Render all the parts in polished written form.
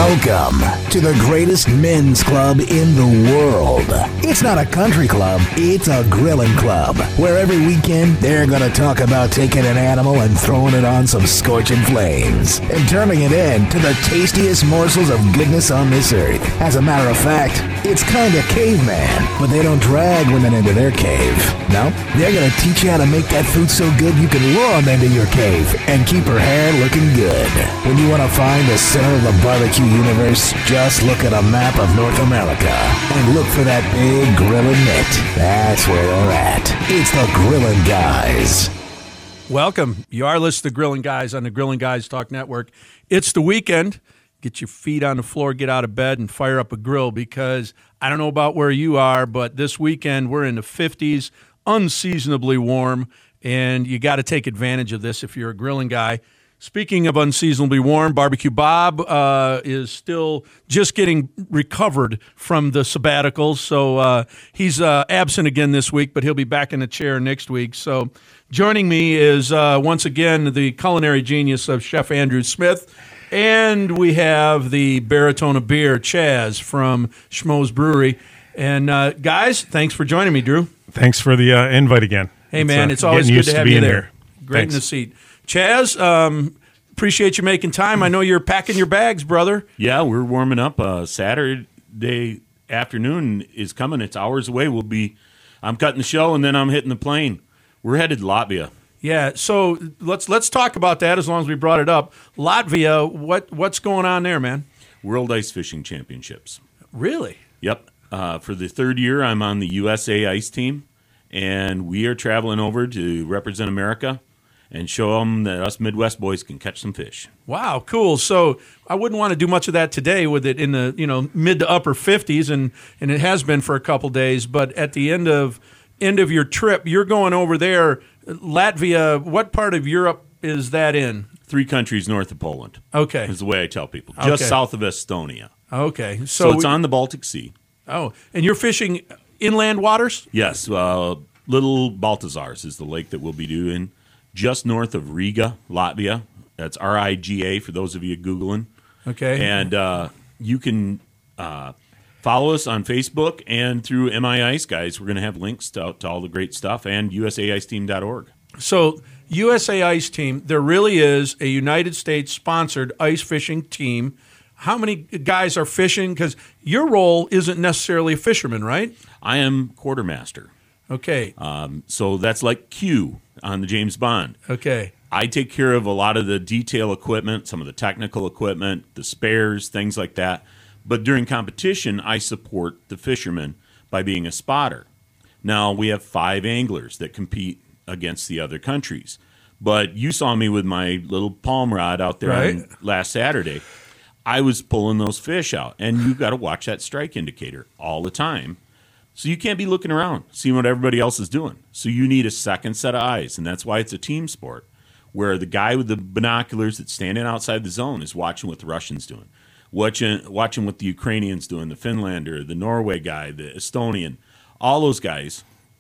Welcome to the greatest men's club in the world. It's not a country club, it's a grilling club, where every weekend they're going to talk about taking an animal and throwing it on some scorching flames and turning it into the tastiest morsels of goodness on this earth. As a matter of fact, it's kind of caveman, but they don't drag women into their cave. No, they're going to teach you how to make that food so good you can lure them into your cave and keep her hair looking good. When you want to find the center of the barbecue universe, just look at a map of North America and look for that big grilling mitt. That's where they're at. It's the Grillin' Guys. Welcome. You are listening to Grillin' Guys on the Grillin' Guys Talk Network. It's the weekend. Get your feet on the floor, get out of bed, and fire up a grill because I don't know about where you are, but this weekend we're in the 50s, unseasonably warm, and you got to take advantage of this if you're a grilling guy. Speaking of unseasonably warm, Barbecue Bob is still just getting recovered from the sabbatical, so he's absent again this week, but he'll be back in the chair next week. So joining me is once again the culinary genius of Chef Andrew Smith, and we have the baritone of beer, Chaz from Schmoes Brewery. And guys, thanks for joining me, Drew. Thanks for the invite again. Hey, man, it's always good to have you there. Great Thanks. in the seat. Chaz, appreciate you making time. I know you're packing your bags, brother. Yeah, we're warming up. Saturday afternoon is coming. It's hours away. I'm cutting the show, and then I'm hitting the plane. We're headed to Latvia. Yeah, so let's talk about that as long as we brought it up. Latvia, what's going on there, man? World Ice Fishing Championships. Really? Yep. For the third year, I'm on the USA Ice team, and we are traveling over to represent America and show them that us Midwest boys can catch some fish. Wow, cool. So I wouldn't want to do much of that today with it in the mid to upper 50s, and it has been for a couple days. But at the end of your trip, you're going over there. Latvia, what part of Europe is that in? 3 countries north of Poland. Okay. Is the way I tell people. Just Okay. south of Estonia. Okay. So it's on the Baltic Sea. Oh, and you're fishing inland waters? Yes. Little Baltazars is the lake that we'll be doing just north of Riga, Latvia. That's Riga for those of you Googling. Okay. And you can follow us on Facebook and through MI Ice Guys. We're going to have links to all the great stuff and usaiceteam.org. So USA Ice Team, there really is a United States-sponsored ice fishing team. How many guys are fishing? Because your role isn't necessarily a fisherman, right? I am quartermaster. Okay. So that's like Q on the James Bond. Okay. I take care of a lot of the detail equipment, some of the technical equipment, the spares, things like that. But during competition, I support the fishermen by being a spotter. Now, we have 5 anglers that compete against the other countries. But you saw me with my little palm rod out there Right. last Saturday. I was pulling those fish out. And you've got to watch that strike indicator all the time. So you can't be looking around, seeing what everybody else is doing. So you need a second set of eyes. And that's why it's a team sport, where the guy with the binoculars that's standing outside the zone is watching what the Russians doing. Watching what the Ukrainians doing, the Finlander, the Norway guy, the Estonian, all those guys.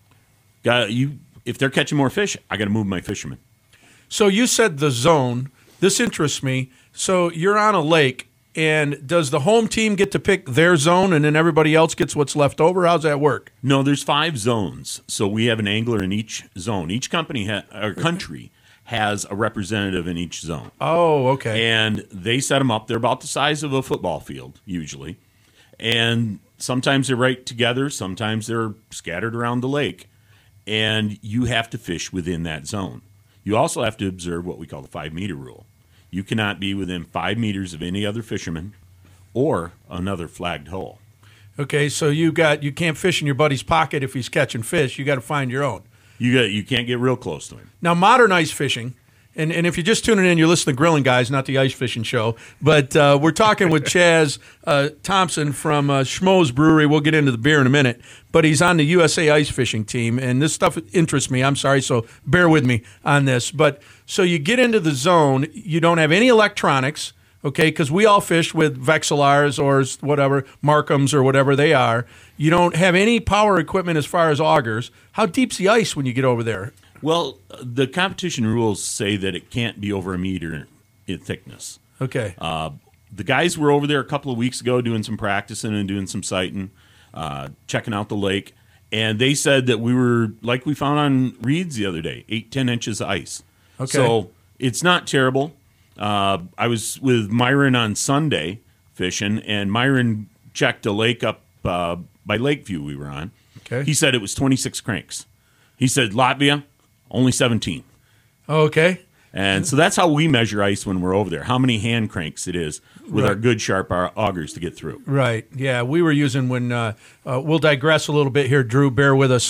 If they're catching more fish, I got to move my fishermen. So you said the zone. This interests me. So you're on a lake, and does the home team get to pick their zone, and then everybody else gets what's left over? How's that work? No, there's 5 zones. So we have an angler in each zone. Each country has a representative in each zone. Oh, okay. And they set them up. They're about the size of a football field, usually. And sometimes they're right together. Sometimes they're scattered around the lake. And you have to fish within that zone. You also have to observe what we call the 5-meter rule. You cannot be within 5 meters of any other fisherman or another flagged hole. Okay, so you can't fish in your buddy's pocket if he's catching fish. You got to find your own. You can't get real close to him. Now, modern ice fishing, and if you're just tuning in, you're listening to Grilling Guys, not the ice fishing show. But we're talking with Chaz Thompson from Schmoes Brewery. We'll get into the beer in a minute. But he's on the USA Ice Fishing team, and this stuff interests me. I'm sorry, so bear with me on this. But so you get into the zone. You don't have any electronics, okay, because we all fish with Vexilars or whatever, Markhams or whatever they are. You don't have any power equipment as far as augers. How deep's the ice when you get over there? Well, the competition rules say that it can't be over a meter in thickness. Okay. the guys were over there a couple of weeks ago doing some practicing and doing some sighting, checking out the lake. And they said that we were, like we found on Reed's the other day, 8-10 inches of ice. Okay. So it's not terrible. I was with Myron on Sunday fishing, and Myron checked a lake up by Lakeview we were on. Okay. He said it was 26 cranks. He said Latvia, only 17. Okay. And so that's how we measure ice when we're over there, how many hand cranks it is with our good sharp augers to get through. Right. Yeah, we were using when we'll digress a little bit here, Drew. Bear with us.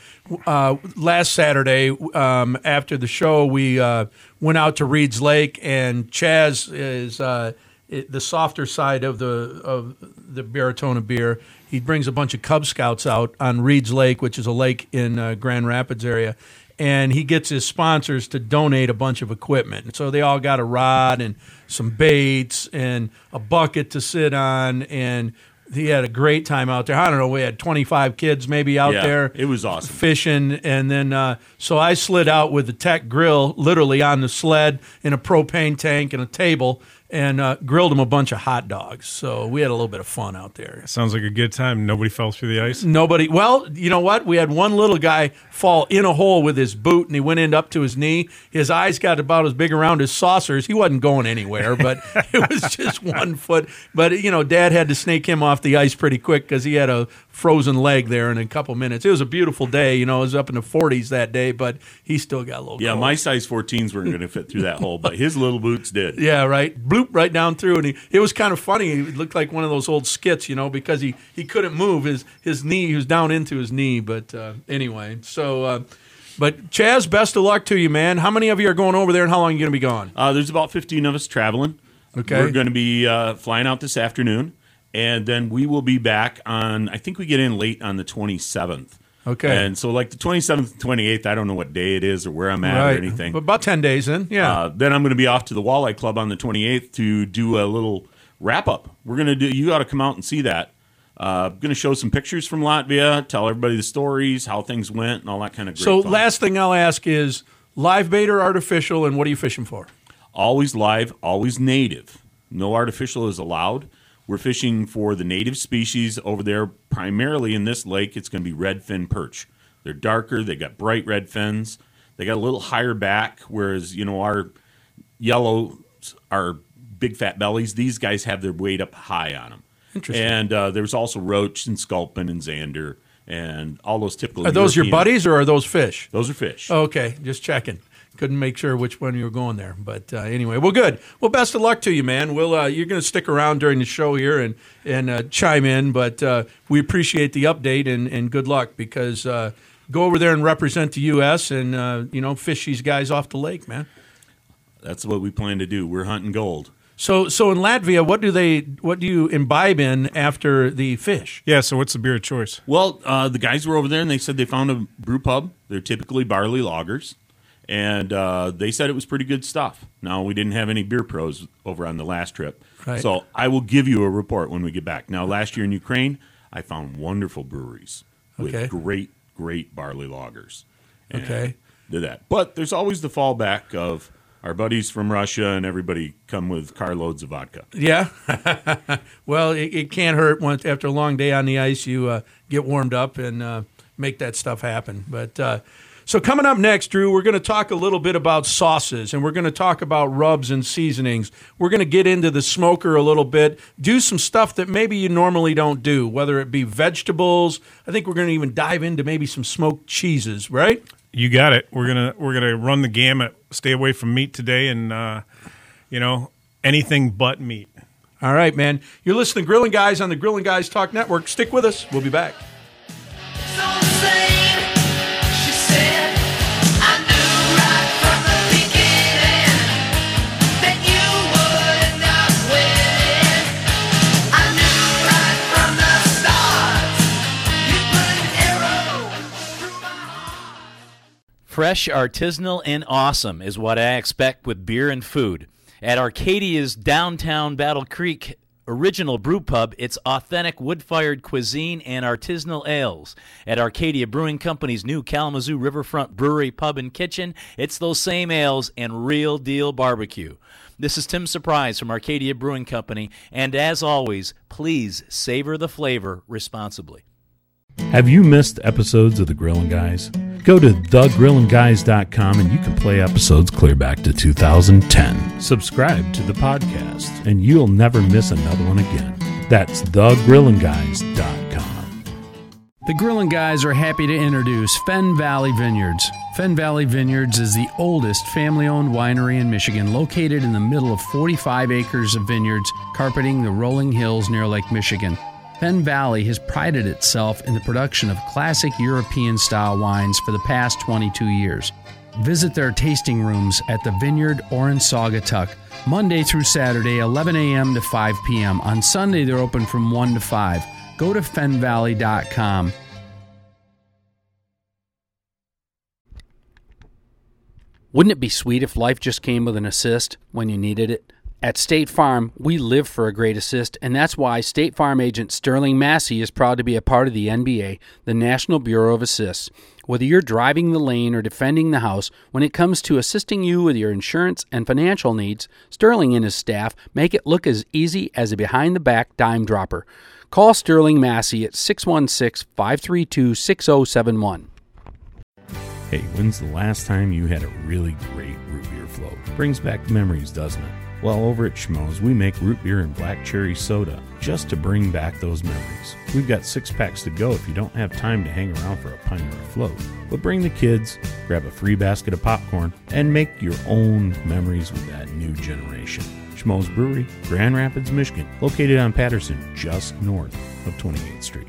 Last Saturday after the show, we went out to Reed's Lake, and Chaz is the softer side of the Baritona beer. He brings a bunch of Cub Scouts out on Reed's Lake, which is a lake in Grand Rapids area. And he gets his sponsors to donate a bunch of equipment. And so they all got a rod and some baits and a bucket to sit on. And he had a great time out there. I don't know, we had 25 kids maybe out there. It was awesome. Fishing. And then so I slid out with the Tech grill literally on the sled in a propane tank and a table and grilled him a bunch of hot dogs. So we had a little bit of fun out there. Sounds like a good time. Nobody fell through the ice? Nobody. Well, you know what? We had one little guy fall in a hole with his boot, and he went in up to his knee. His eyes got about as big around as saucers. He wasn't going anywhere, but it was just 1 foot. But, Dad had to snake him off the ice pretty quick because he had a frozen leg there in a couple minutes. It was a beautiful day. It was up in the 40s that day, but he still got a little cold. My size 14s weren't going to fit through that hole, but his little boots did. Yeah, right. Bloop right down through, and it was kind of funny. It looked like one of those old skits, because he couldn't move his knee. He was down into his knee, but anyway. So, but Chaz, best of luck to you, man. How many of you are going over there, and how long are you going to be gone? There's about 15 of us traveling. Okay, we're going to be flying out this afternoon, and then we will be back on. I think we get in late on the 27th. Okay. And so like the 27th and 28th, I don't know what day it is or where I'm at or anything. But about 10 days in, yeah. Then I'm going to be off to the Walleye Club on the 28th to do a little wrap-up. We're going to do. You got to come out and see that. Going to show some pictures from Latvia, tell everybody the stories, how things went, and all that kind of great So fun. last thing I'll ask is live bait or artificial, and what are you fishing for? Always live, always native. No artificial is allowed. We're fishing for the native species over there. Primarily in this lake, it's going to be redfin perch. They're darker. They got bright red fins. They got a little higher back, whereas our yellows are big fat bellies. These guys have their weight up high on them. Interesting. And there's also roach and sculpin and zander and all those typical. Are those your European- buddies or are those fish? Those are fish. Okay, just checking. Couldn't make sure which one you were going there, but anyway, well, good. Well, best of luck to you, man. We'll you're going to stick around during the show here and chime in, but we appreciate the update and good luck because go over there and represent the U.S. and fish these guys off the lake, man. That's what we plan to do. We're hunting gold. So in Latvia, what do you imbibe in after the fish? Yeah, so what's the beer of choice? Well, the guys were over there and they said they found a brew pub. They're typically barley lagers. And they said it was pretty good stuff. Now, we didn't have any beer pros over on the last trip. Right. So I will give you a report when we get back. Now, last year in Ukraine, I found wonderful breweries with great, great barley lagers. And Okay. did that. But there's always the fallback of our buddies from Russia and everybody come with carloads of vodka. Yeah. Well, it can't hurt once after a long day on the ice. You get warmed up and make that stuff happen. But so coming up next, Drew, we're going to talk a little bit about sauces, and we're going to talk about rubs and seasonings. We're going to get into the smoker a little bit, do some stuff that maybe you normally don't do, whether it be vegetables. I think we're going to even dive into maybe some smoked cheeses, right? You got it. We're gonna run the gamut. Stay away from meat today, and anything but meat. All right, man. You're listening to Grilling Guys on the Grilling Guys Talk Network. Stick with us. We'll be back. Fresh, artisanal, and awesome is what I expect with beer and food. At Arcadia's downtown Battle Creek original brew pub, it's authentic wood-fired cuisine and artisanal ales. At Arcadia Brewing Company's new Kalamazoo Riverfront Brewery Pub and Kitchen, it's those same ales and real-deal barbecue. This is Tim Surprise from Arcadia Brewing Company, and as always, please savor the flavor responsibly. Have you missed episodes of The Grillin' Guys? Go to thegrillandguys.com and you can play episodes clear back to 2010. Subscribe to the podcast and you'll never miss another one again. That's thegrillandguys.com. The Grillin' Guys are happy to introduce Fenn Valley Vineyards. Fenn Valley Vineyards is the oldest family-owned winery in Michigan, located in the middle of 45 acres of vineyards carpeting the rolling hills near Lake Michigan. Fenn Valley has prided itself in the production of classic European-style wines for the past 22 years. Visit their tasting rooms at the Vineyard or in Saugatuck, Monday through Saturday, 11 a.m. to 5 p.m. On Sunday, they're open from 1 to 5. Go to fennvalley.com. Wouldn't it be sweet if life just came with an assist when you needed it? At State Farm, we live for a great assist, and that's why State Farm agent Sterling Massey is proud to be a part of the NBA, the National Bureau of Assists. Whether you're driving the lane or defending the house, when it comes to assisting you with your insurance and financial needs, Sterling and his staff make it look as easy as a behind-the-back dime dropper. Call Sterling Massey at 616-532-6071. Hey, when's the last time you had a really great root beer float? Brings back memories, doesn't it? Well, over at Schmoes, we make root beer and black cherry soda just to bring back those memories. We've got 6-packs to go if you don't have time to hang around for a pint or a float. But bring the kids, grab a free basket of popcorn, and make your own memories with that new generation. Schmoes Brewery, Grand Rapids, Michigan, located on Patterson, just north of 28th Street.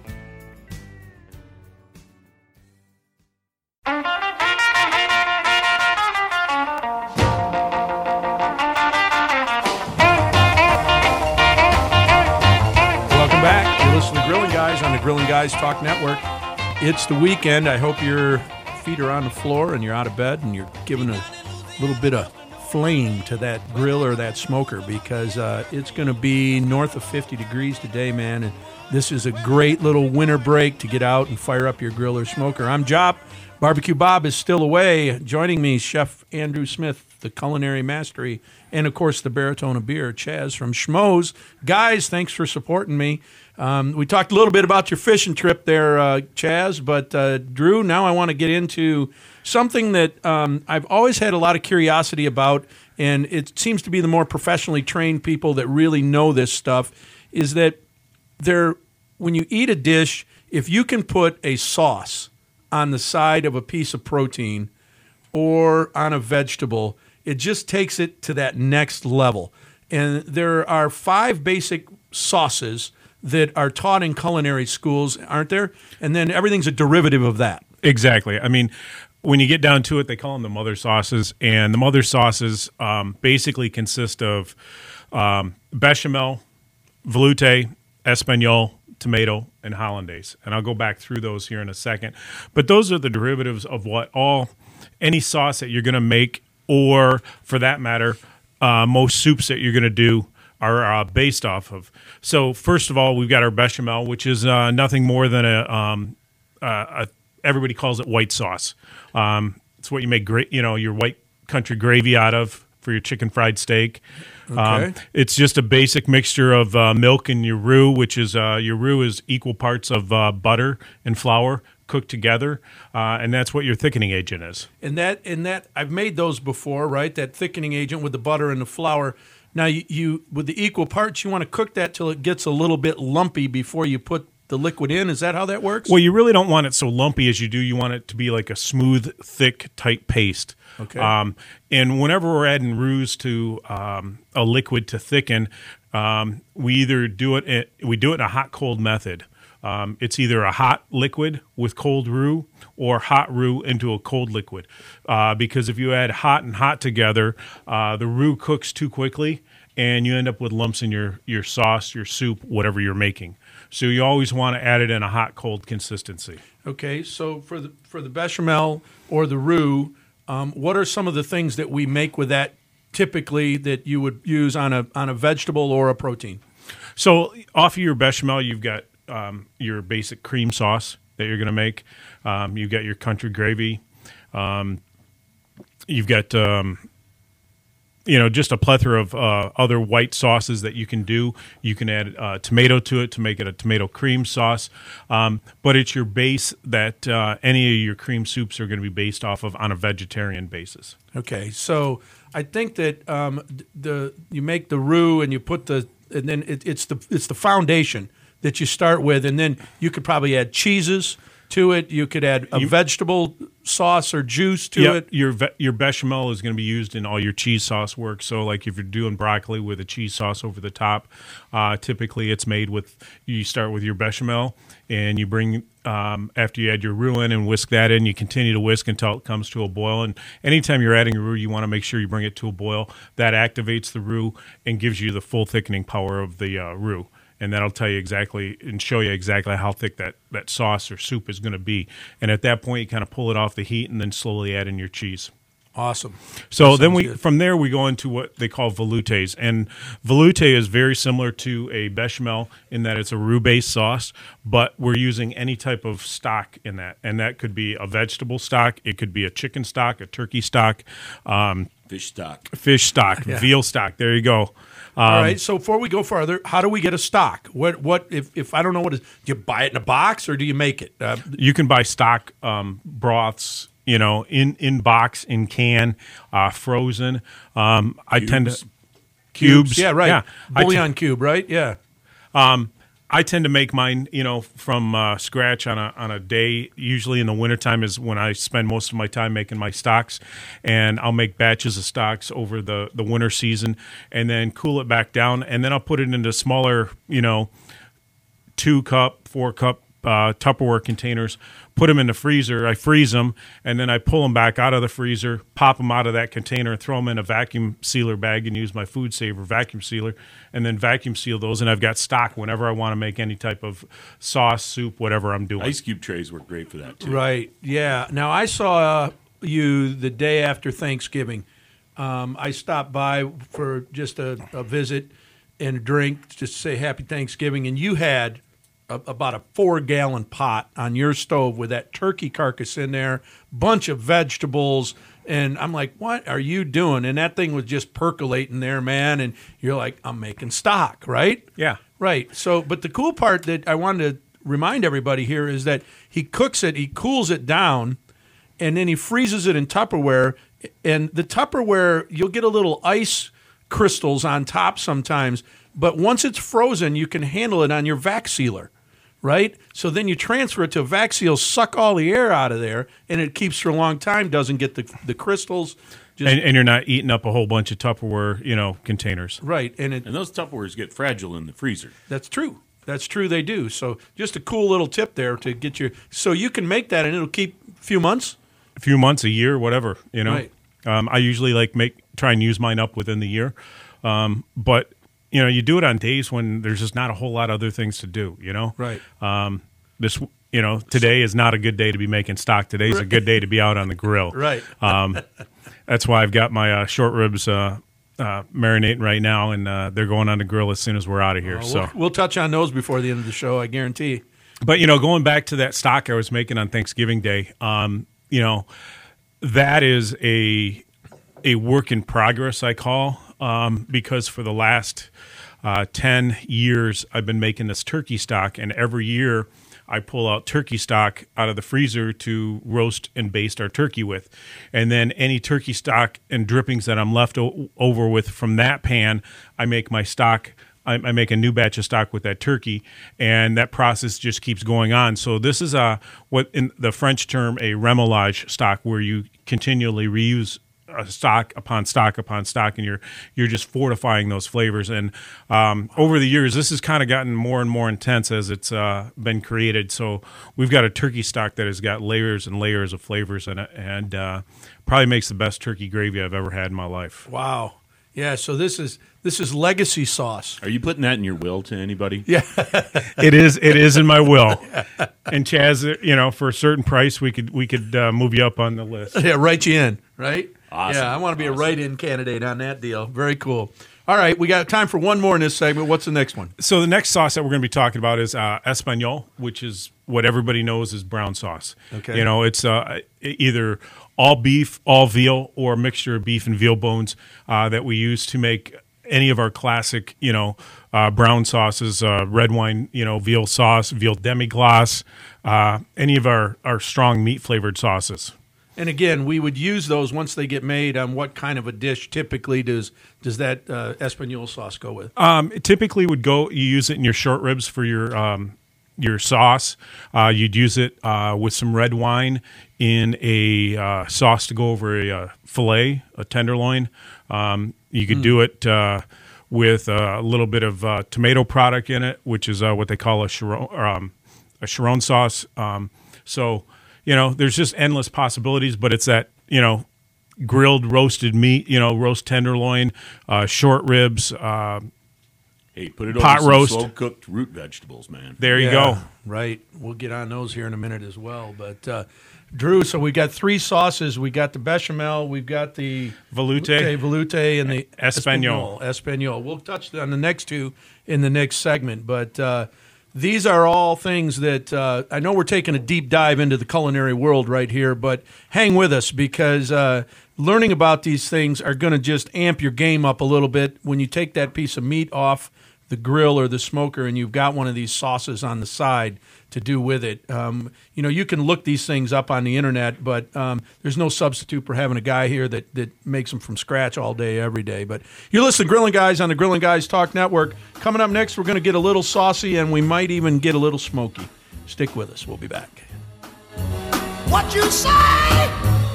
On the Grillin' Guys Talk Network. It's the weekend. I hope your feet are on the floor and you're out of bed and you're giving a little bit of flame to that grill or that smoker, because it's going to be north of 50 degrees today, man. And this is a great little winter break to get out and fire up your grill or smoker. I'm Jop. Barbecue Bob is still away. Joining me, Chef Andrew Smith, the Culinary Mastery, and, of course, the Baritone of Beer, Chaz from Schmoes. Guys, thanks for supporting me. We talked a little bit about your fishing trip there, Chaz, but Drew, now I want to get into something that I've always had a lot of curiosity about, and it seems to be the more professionally trained people that really know this stuff, is that when you eat a dish, if you can put a sauce on the side of a piece of protein or on a vegetable, it just takes it to that next level. And there are 5 basic sauces that are taught in culinary schools, aren't there? And then everything's a derivative of that. Exactly. I mean, when you get down to it, they call them the mother sauces, and the mother sauces basically consist of bechamel, velouté, espagnole, tomato, and hollandaise. And I'll go back through those here in a second. But those are the derivatives of what any sauce that you're going to make, or for that matter, most soups that you're going to do are based off of. So first of all, we've got our bechamel, which is nothing more than everybody calls it white sauce. It's what you make your white country gravy out of for your chicken fried steak. Okay. It's just a basic mixture of milk and your roux, which is your roux is equal parts of butter and flour cooked together, and that's what your thickening agent is. And that I've made those before, right? That thickening agent with the butter and the flour. Now, you with the equal parts, you want to cook that till it gets a little bit lumpy before you put the liquid in. Is that how that works? Well, you really don't want it so lumpy as you do. You want it to be like a smooth, thick, tight paste. Okay. And whenever we're adding roux to a liquid to thicken, we either do it in a hot-cold method. It's either a hot liquid with cold roux or hot roux into a cold liquid. Because if you add hot and hot together, the roux cooks too quickly and you end up with lumps in your sauce, your soup, whatever you're making. So you always want to add it in a hot-cold consistency. Okay, so for the bechamel or the roux, what are some of the things that we make with that typically that you would use on a vegetable or a protein? So off of your bechamel, you've got your basic cream sauce that you're going to make. You've got your country gravy. You've got just a plethora of other white sauces that you can do. You can add tomato to it to make it a tomato cream sauce. But it's your base that any of your cream soups are going to be based off of on a vegetarian basis. Okay, so I think that you make the roux and you put and then it's the foundation that you start with, and then you could probably add cheeses to it. You could add a vegetable sauce or juice to it. Your bechamel is going to be used in all your cheese sauce work. So, like if you're doing broccoli with a cheese sauce over the top, typically it's made with. You start with your bechamel, and you bring after you add your roux in and whisk that in. You continue to whisk until it comes to a boil. And anytime you're adding a roux, you want to make sure you bring it to a boil. That activates the roux and gives you the full thickening power of the roux. And that'll tell you exactly and show you exactly how thick that sauce or soup is going to be. And at that point, you kind of pull it off the heat and then slowly add in your cheese. Awesome. So then from there we go into what they call veloutes, and veloute is very similar to a bechamel in that it's a roux-based sauce, but we're using any type of stock in that, and that could be a vegetable stock, it could be a chicken stock, a turkey stock, fish stock, Yeah. veal stock. There you go. All right. So before we go farther, how do we get a stock? What if I don't know what it is? Do you buy it in a box or do you make it? You can buy stock broths, in box, in can, frozen. I tend to cubes. Yeah, right. Yeah. Bouillon cube, right? Yeah. I tend to make mine, from scratch on a day. Usually in the wintertime is when I spend most of my time making my stocks, and I'll make batches of stocks over the winter season, and then cool it back down, and then I'll put it into smaller, 2-cup, 4-cup Tupperware containers. Put them in the freezer. I freeze them, and then I pull them back out of the freezer, pop them out of that container, and throw them in a vacuum sealer bag and use my Food Saver vacuum sealer, and then vacuum seal those. And I've got stock whenever I want to make any type of sauce, soup, whatever I'm doing. Ice cube trays work great for that too. Right. Yeah. Now I saw you the day after Thanksgiving. I stopped by for just a visit and a drink, just to say Happy Thanksgiving, and you had about a 4-gallon pot on your stove with that turkey carcass in there, bunch of vegetables, and I'm like, what are you doing? And that thing was just percolating there, man, and you're like, I'm making stock, right? Yeah. Right. So, but the cool part that I wanted to remind everybody here is that he cooks it, he cools it down, and then he freezes it in Tupperware, and the Tupperware, you'll get a little ice crystals on top sometimes, but once it's frozen, you can handle it on your vac sealer. Right? So then you transfer it to a vac seal, suck all the air out of there, and it keeps for a long time, doesn't get the crystals. And you're not eating up a whole bunch of Tupperware, containers. Right. And those Tupperwares get fragile in the freezer. That's true. That's true, they do. So just a cool little tip there to get you. So you can make that, and it'll keep a few months? A few months, a year, whatever, Right. I usually try and use mine up within the year. But you do it on days when there's just not a whole lot of other things to do, Right. Today is not a good day to be making stock. Today is a good day to be out on the grill. Right. That's why I've got my short ribs marinating right now, and they're going on the grill as soon as we're out of here. We'll touch on those before the end of the show, I guarantee. But, going back to that stock I was making on Thanksgiving Day, that is a work in progress, I call, because for the last 10 years I've been making this turkey stock, and every year I pull out turkey stock out of the freezer to roast and baste our turkey with. And then any turkey stock and drippings that I'm left over with from that pan, I make my stock. I make a new batch of stock with that turkey, and that process just keeps going on. So this is what in the French term a remoulage stock, where you continually reuse stock upon stock upon stock, and you're just fortifying those flavors. And over the years, this has kind of gotten more and more intense as it's been created. So we've got a turkey stock that has got layers and layers of flavors in it, and probably makes the best turkey gravy I've ever had in my life. Wow. Yeah, so this is legacy sauce. Are you putting that in your will to anybody? Yeah. It is in my will. And Chaz, for a certain price, we could move you up on the list. Yeah, write you in, right? Awesome. Yeah, I want to be a write-in candidate on that deal. Very cool. All right, we got time for one more in this segment. What's the next one? So the next sauce that we're going to be talking about is Espanol, which is what everybody knows is brown sauce. Okay. It's either all beef, all veal, or a mixture of beef and veal bones that we use to make any of our classic, brown sauces, red wine, veal sauce, veal demi-glace, any of our strong meat-flavored sauces. And again, we would use those once they get made on what kind of a dish typically does that Espanol sauce go with? It typically would go, you use it in your short ribs for your sauce. You'd use it with some red wine in a sauce to go over a filet, a tenderloin. You could do it with a little bit of tomato product in it, which is what they call a Chiron sauce. So, there's just endless possibilities, but it's that, grilled roasted meat, roast tenderloin, short ribs, hey, put it pot over roast. some slow-cooked root vegetables, man. There you go. Right. We'll get on those here in a minute as well. But, Drew, so we got 3 sauces. We got the bechamel, we've got the velouté, and the Espanol. We'll touch on the next 2 in the next segment. But these are all things that I know we're taking a deep dive into the culinary world right here, but hang with us because learning about these things are going to just amp your game up a little bit when you take that piece of meat off the grill or the smoker and you've got one of these sauces on the side to do with it. You can look these things up on the internet, but there's no substitute for having a guy here that makes them from scratch all day, every day. But you're listening to Grilling Guys on the Grilling Guys Talk Network. Coming up next, we're going to get a little saucy and we might even get a little smoky. Stick with us. We'll be back. What you say?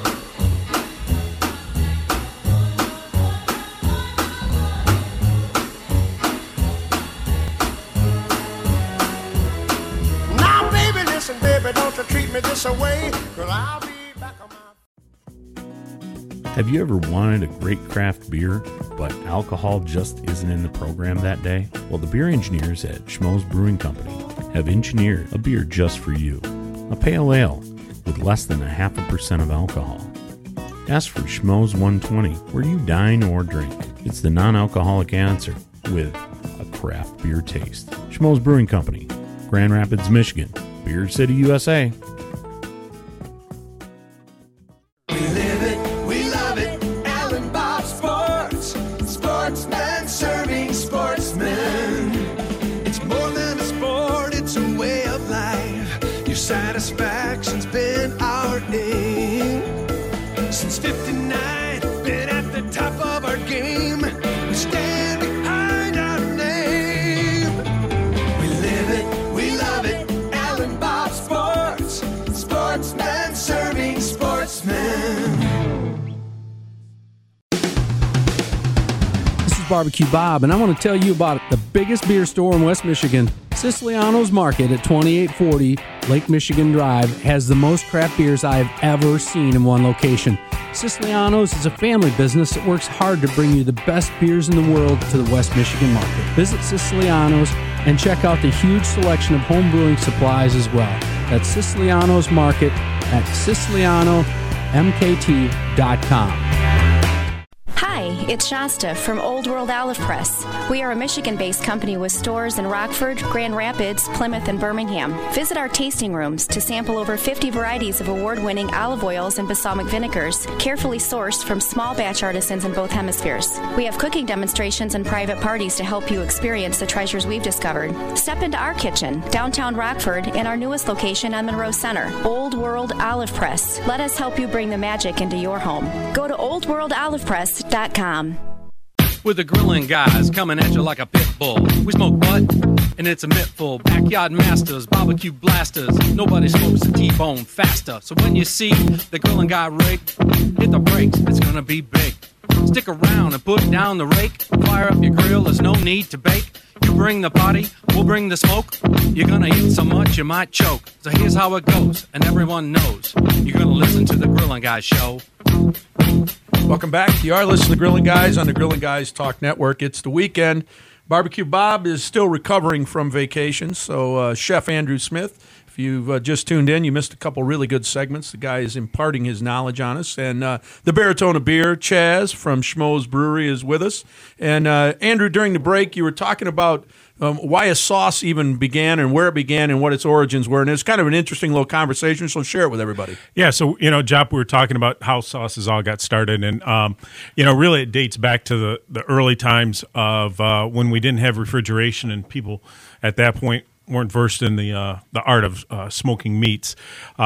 Listen, baby, don't you treat me this away, girl, I'll be back on my... Have you ever wanted a great craft beer, but alcohol just isn't in the program that day? Well, the beer engineers at Schmoes Brewing Company have engineered a beer just for you. A pale ale with less than 0.5% of alcohol. Ask for Schmoes 120 where you dine or drink. It's the non-alcoholic answer with a craft beer taste. Schmoes Brewing Company, Grand Rapids, Michigan. Beer City, USA. We live it, we love it, Alan Bob Sports. Sportsman serving sportsmen. It's more than a sport, it's a way of life. Your satisfaction's been our aim. Since 59, been at the top of our game. We stand behind our name. We live it, we love it. Sports, sportsman serving sportsmen. This is Barbecue Bob, and I want to tell you about the biggest beer store in West Michigan. Siciliano's Market at 2840 Lake Michigan Drive has the most craft beers I have ever seen in one location. Siciliano's is a family business that works hard to bring you the best beers in the world to the West Michigan market. Visit Siciliano's and check out the huge selection of home brewing supplies as well. That's Siciliano's Market at SicilianoMKT.com. Hi, it's Shasta from Old World Olive Press. We are a Michigan-based company with stores in Rockford, Grand Rapids, Plymouth, and Birmingham. Visit our tasting rooms to sample over 50 varieties of award-winning olive oils and balsamic vinegars, carefully sourced from small batch artisans in both hemispheres. We have cooking demonstrations and private parties to help you experience the treasures we've discovered. Step into our kitchen, downtown Rockford, and our newest location on Monroe Center, Old World Olive Press. Let us help you bring the magic into your home. Go to oldworldolivepress.com. With the grilling guys coming at you like a pit bull. We smoke butt, and it's a mittful. Backyard masters, barbecue blasters. Nobody smokes a T-bone faster. So when you see the grilling guy rig, hit the brakes, it's gonna be big. Stick around and put down the rake. Fire up your grill, there's no need to bake. You bring the party, we'll bring the smoke. You're gonna eat so much you might choke. So here's how it goes, and everyone knows. You're gonna listen to the Grilling Guys show. Welcome back. You are listening to Grilling Guys on the Grilling Guys Talk Network. It's the weekend. Barbecue Bob is still recovering from vacation, so Chef Andrew Smith If you've just tuned in, you missed a couple really good segments. The guy is imparting his knowledge on us. And the Baritone of Beer, Chaz from Schmoes Brewery, is with us. And Andrew, during the break, you were talking about why a sauce even began and where it began and what its origins were. And it's kind of an interesting little conversation, so share it with everybody. Yeah, so, Jop, we were talking about how sauces all got started. And, really it dates back to the early times of when we didn't have refrigeration and people at that point weren't versed in the art of smoking meats.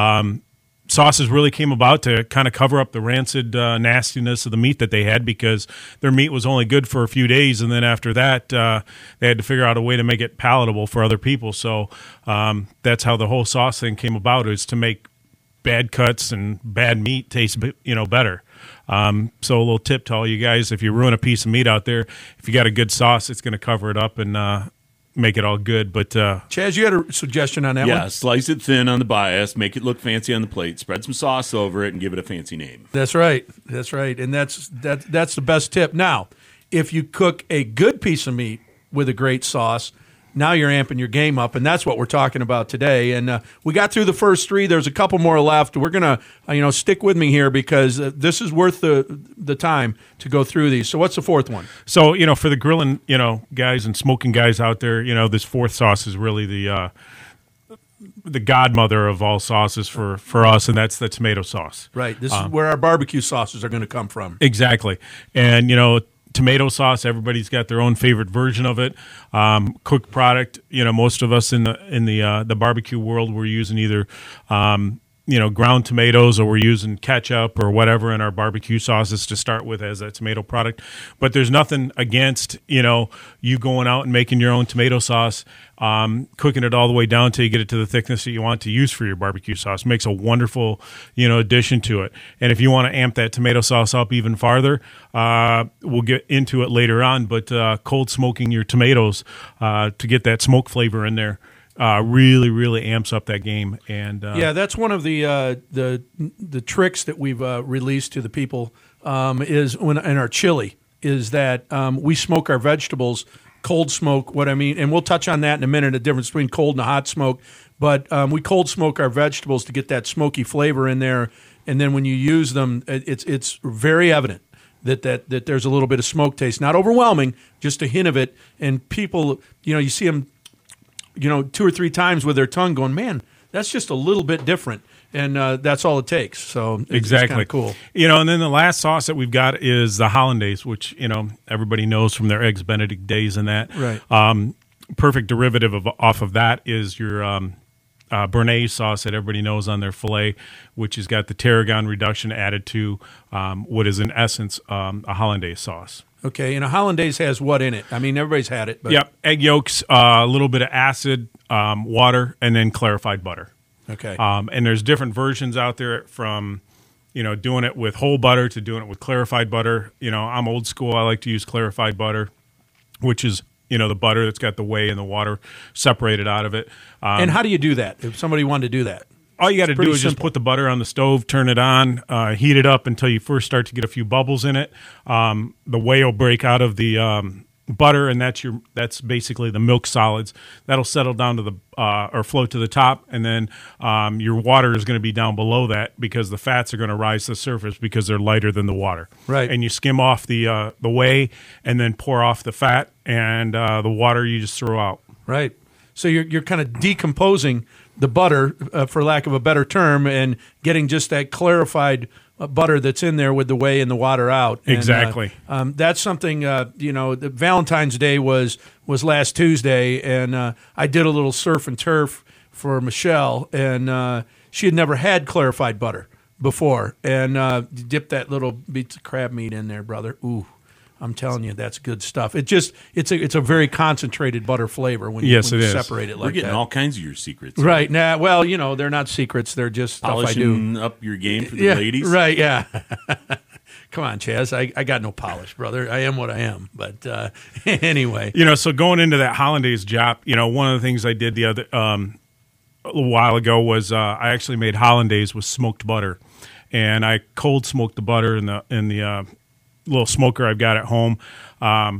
Sauces really came about to kind of cover up the rancid nastiness of the meat that they had, because their meat was only good for a few days, and then after that, they had to figure out a way to make it palatable for other people. So that's how the whole sauce thing came about, is to make bad cuts and bad meat taste better. So a little tip to all you guys: if you ruin a piece of meat out there, if you got a good sauce, it's going to cover it up and make it all good. But Chaz, you had a suggestion on that one? Yeah, slice it thin on the bias, make it look fancy on the plate, spread some sauce over it, and give it a fancy name. That's right. And that's the best tip. Now, if you cook a good piece of meat with a great sauce, now you're amping your game up, and that's what we're talking about today. And we got through the first three. There's a couple more left. We're going to, stick with me here, because this is worth the time to go through these. So what's the fourth one? So, for the grilling, guys and smoking guys out there, this fourth sauce is really the godmother of all sauces for us, and that's the tomato sauce. Right. This is where our barbecue sauces are going to come from. Exactly. And, tomato sauce, everybody's got their own favorite version of it. Cooked product, most of us in the barbecue world, we're using either ground tomatoes, or we're using ketchup or whatever in our barbecue sauces to start with as a tomato product. But there's nothing against you going out and making your own tomato sauce, cooking it all the way down till you get it to the thickness that you want to use for your barbecue sauce. Makes a wonderful addition to it. And if you want to amp that tomato sauce up even farther, we'll get into it later on, but cold smoking your tomatoes to get that smoke flavor in there really, really amps up that game. And that's one of the tricks that we've released to the people is in our chili, is that we smoke our vegetables, cold smoke. What I mean, and we'll touch on that in a minute, the difference between cold and a hot smoke. But we cold smoke our vegetables to get that smoky flavor in there, and then when you use them, it's very evident that there's a little bit of smoke taste, not overwhelming, just a hint of it. And people, you see them, 2 or 3 times with their tongue going, man, that's just a little bit different. And that's all it takes. So it's kind of cool. And then the last sauce that we've got is the Hollandaise, which, everybody knows from their Eggs Benedict days and that. Right. Perfect derivative off of that is your Béarnaise sauce that everybody knows on their filet, which has got the tarragon reduction added to what is in essence a Hollandaise sauce. Okay, and a Hollandaise has what in it? I mean, everybody's had it. But Yep, egg yolks, a little bit of acid, water, and then clarified butter. Okay. And there's different versions out there from, doing it with whole butter to doing it with clarified butter. I'm old school. I like to use clarified butter, which is, the butter that's got the whey and the water separated out of it. And how do you do that if somebody wanted to do that? All you got to do is just put the butter on the stove, turn it on, heat it up until you first start to get a few bubbles in it. The whey will break out of the butter, and that's basically the milk solids. That'll settle down to or float to the top, and then your water is going to be down below that, because the fats are going to rise to the surface because they're lighter than the water. Right. And you skim off the whey, and then pour off the fat, and the water you just throw out. Right. So you're kind of decomposing the butter, for lack of a better term, and getting just that clarified butter that's in there with the whey and the water out. And, exactly. That's something, the Valentine's Day was last Tuesday, and I did a little surf and turf for Michelle, and she had never had clarified butter before, and dipped that little bits of crab meat in there, brother. Ooh. I'm telling you, that's good stuff. It's a very concentrated butter flavor when you separate it like that. We're getting all kinds of your secrets. Right. Now, well, they're not secrets. They're just polishing stuff I do. up your game for the ladies. Right, yeah. Come on, Chaz. I got no polish, brother. I am what I am. But anyway. So going into that Hollandaise job, one of the things I did the other a little while ago was I actually made Hollandaise with smoked butter. And I cold smoked the butter in the little smoker I've got at home. And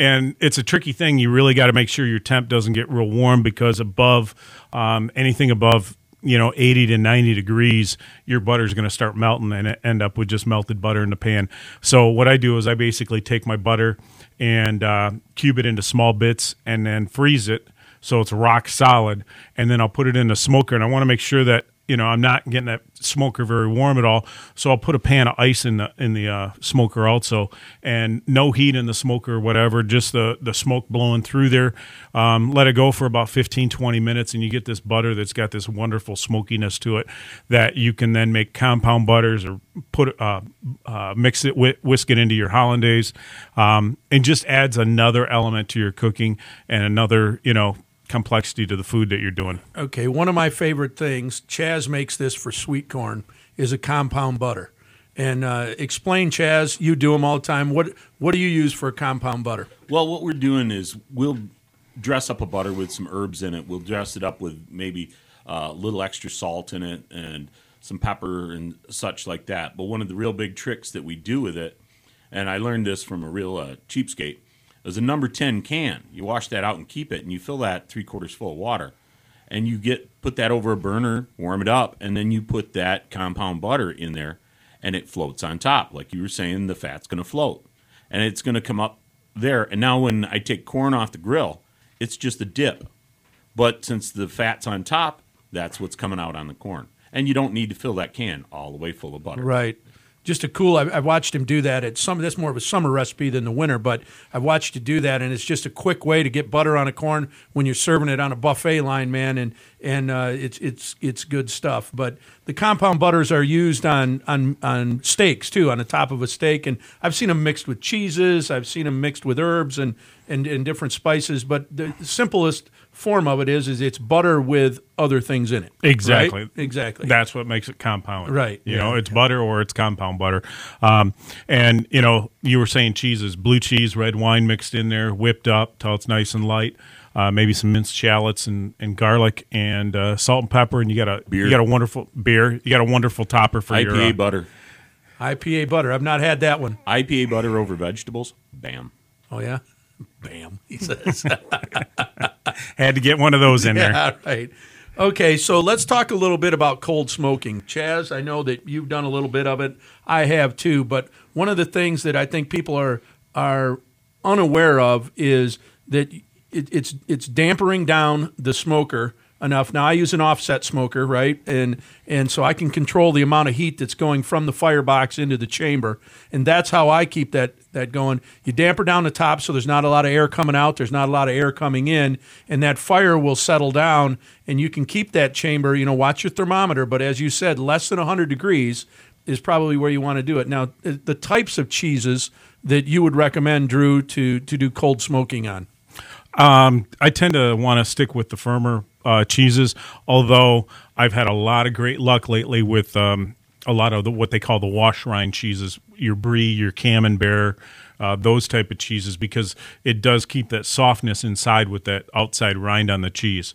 And it's a tricky thing. You really got to make sure your temp doesn't get real warm, because above anything above 80 to 90 degrees, your butter is going to start melting and end up with just melted butter in the pan. So what I do is I basically take my butter and cube it into small bits and then freeze it so it's rock solid. And then I'll put it in the smoker, and I want to make sure that I'm not getting that smoker very warm at all. So I'll put a pan of ice in the smoker also, and no heat in the smoker or whatever, just the smoke blowing through there. Let it go for about 15, 20 minutes, and you get this butter that's got this wonderful smokiness to it that you can then make compound butters or put mix it, whisk it into your hollandaise, and just adds another element to your cooking and another, complexity to the food that you're doing. Okay, one of my favorite things, Chaz makes this for sweet corn, is a compound butter. And explain, Chaz, you do them all the time. What do you use for a compound butter? Well, what we're doing is we'll dress up a butter with some herbs in it. We'll dress it up with maybe a little extra salt in it and some pepper and such like that. But one of the real big tricks that we do with it, and I learned this from a real cheapskate, is a number 10 can. You wash that out and keep it, and you fill that 3/4 full of water. And you put that over a burner, warm it up, and then you put that compound butter in there, and it floats on top. Like you were saying, the fat's going to float. And it's going to come up there. And now when I take corn off the grill, it's just a dip. But since the fat's on top, that's what's coming out on the corn. And you don't need to fill that can all the way full of butter. Right. Just a cool, I've watched him do that. That's more of a summer recipe than the winter, but I've watched him do that, and it's just a quick way to get butter on a corn when you're serving it on a buffet line, man, and it's good stuff. But the compound butters are used on steaks, too, on the top of a steak, and I've seen them mixed with cheeses. I've seen them mixed with herbs and different spices, but the simplest form of it is it's butter with other things in it. Exactly. Right? Exactly. That's what makes it compound. Right. It's butter or it's compound butter. And you were saying cheeses, blue cheese, red wine mixed in there, whipped up till it's nice and light. Maybe some minced shallots and garlic and salt and pepper, and you got a wonderful beer. You got a wonderful topper for your IPA butter. IPA butter. I've not had that one. IPA butter over vegetables. Bam. Oh yeah. Bam, he says. Had to get one of those in there. Yeah, right. Okay, so let's talk a little bit about cold smoking. Chaz, I know that you've done a little bit of it. I have too, but one of the things that I think people are unaware of is that it's dampering down the smoker enough. Now, I use an offset smoker, right? And so I can control the amount of heat that's going from the firebox into the chamber, and that's how I keep that going. You damper down the top so there's not a lot of air coming out, there's not a lot of air coming in, and that fire will settle down, and you can keep that chamber, watch your thermometer, but as you said, less than 100 degrees is probably where you want to do it. Now, the types of cheeses that you would recommend, Drew, to do cold smoking on? I tend to want to stick with the firmer cheeses, although I've had a lot of great luck lately with a lot of what they call the wash rind cheeses, your brie, your camembert, those type of cheeses, because it does keep that softness inside with that outside rind on the cheese.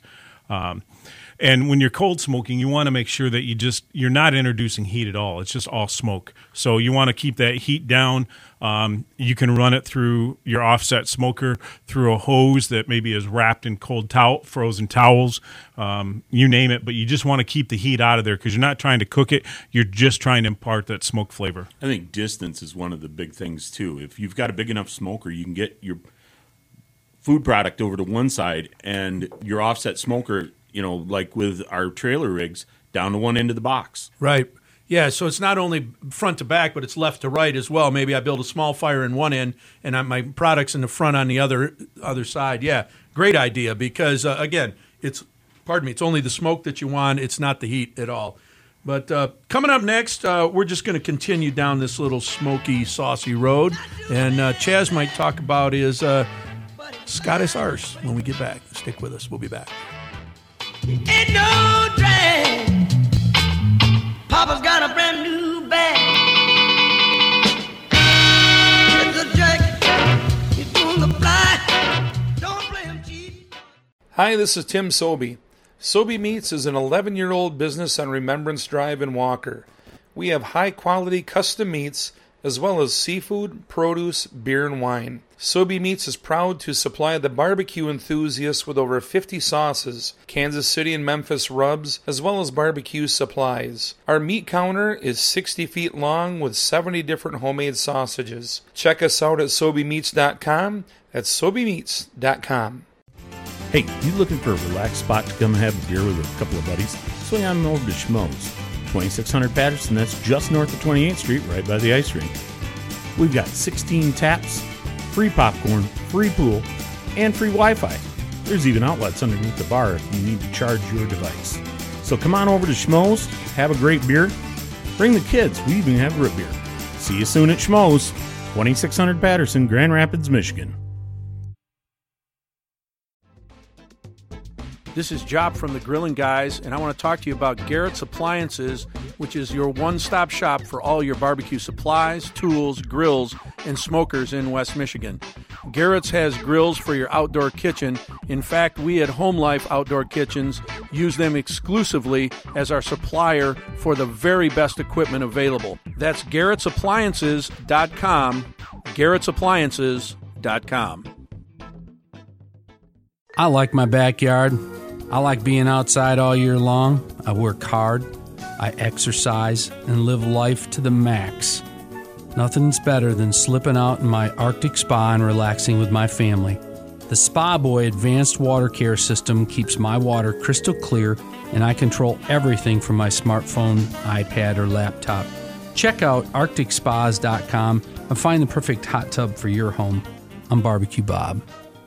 And when you're cold smoking, you want to make sure that you're not introducing heat at all. It's just all smoke. So you want to keep that heat down. You can run it through your offset smoker, through a hose that maybe is wrapped in frozen towels, you name it. But you just want to keep the heat out of there because you're not trying to cook it. You're just trying to impart that smoke flavor. I think distance is one of the big things, too. If you've got a big enough smoker, you can get your food product over to one side and your offset smoker, like with our trailer rigs, down to one end of the box. Right. Yeah, so it's not only front to back, but it's left to right as well. Maybe I build a small fire in one end and my product's in the front on the other side. Yeah, great idea because, again, it's only the smoke that you want. It's not the heat at all. But coming up next, we're just going to continue down this little smoky, saucy road. And Chaz might talk about his Scottish arse when we get back. Stick with us. We'll be back. Ain't no drag. Papa's got a brand new bag. It's a jacket. He's doing the fly. Don't play him cheap. Hi, this is Tim Sobey. Sobey Meats is an 11-year-old business on Remembrance Drive in Walker. We have high-quality custom meats as well as seafood, produce, beer, and wine. Sobe Meats is proud to supply the barbecue enthusiasts with over 50 sauces, Kansas City and Memphis rubs, as well as barbecue supplies. Our meat counter is 60 feet long with 70 different homemade sausages. Check us out at SobeMeats.com. That's SobeMeats.com. Hey, you looking for a relaxed spot to come and have a beer with a couple of buddies? Swing on over to Schmoes, 2600 Patterson. That's just north of 28th Street, right by the ice rink. We've got 16 taps, free popcorn, free pool, and free Wi-Fi. There's even outlets underneath the bar if you need to charge your device. So come on over to Schmoes, have a great beer. Bring the kids. We even have root beer. See you soon at Schmoes, 2600 Patterson, Grand Rapids, Michigan. This is Job from the Grilling Guys, and I want to talk to you about Garrett's Appliances, which is your one-stop shop for all your barbecue supplies, tools, grills, and smokers in West Michigan. Garrett's has grills for your outdoor kitchen. In fact, we at Home Life Outdoor Kitchens use them exclusively as our supplier for the very best equipment available. That's Garrett'sAppliances.com, Garrett'sAppliances.com. I like my backyard. I like being outside all year long. I work hard. I exercise and live life to the max. Nothing's better than slipping out in my Arctic spa and relaxing with my family. The Spa Boy Advanced Water Care System keeps my water crystal clear, and I control everything from my smartphone, iPad, or laptop. Check out ArcticSpas.com and find the perfect hot tub for your home. I'm Barbecue Bob.